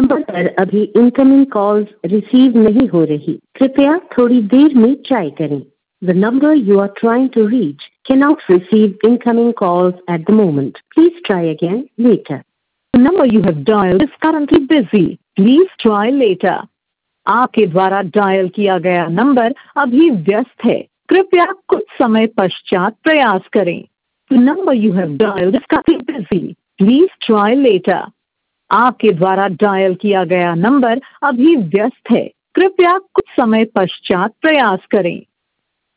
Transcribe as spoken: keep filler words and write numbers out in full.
Number पर अभी incoming calls receive नहीं हो रही, कृपया थोड़ी देर में ट्राई करें। The number you are trying to reach cannot receive incoming calls at the moment. Please try again later. The number you have dialed is currently busy. Please try later. आपके द्वारा dial किया गया number अभी व्यस्त है, कृपया कुछ समय पश्चात प्रयास करें। The number you have dialed is currently busy. Please try later. आपके द्वारा डायल किया गया नंबर अभी व्यस्त है, कृपया कुछ समय पश्चात प्रयास करें।